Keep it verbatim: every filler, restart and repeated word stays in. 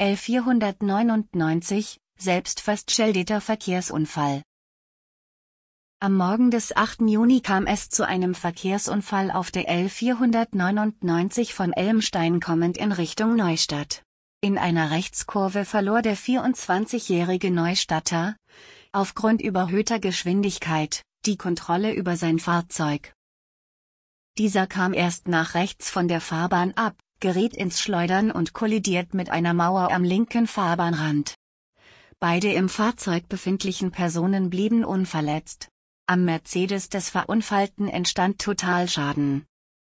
L vierhundertneunundneunzig, selbstverschuldeter Verkehrsunfall. Am Morgen des achten Juni kam es zu einem Verkehrsunfall auf der L vierhundertneunundneunzig von Elmstein kommend in Richtung Neustadt. In einer Rechtskurve verlor der vierundzwanzigjährige Neustadter, aufgrund überhöhter Geschwindigkeit, die Kontrolle über sein Fahrzeug. Dieser kam erst nach rechts von der Fahrbahn ab, geriet ins Schleudern und kollidiert mit einer Mauer am linken Fahrbahnrand. Beide im Fahrzeug befindlichen Personen blieben unverletzt. Am Mercedes des Verunfallten entstand Totalschaden.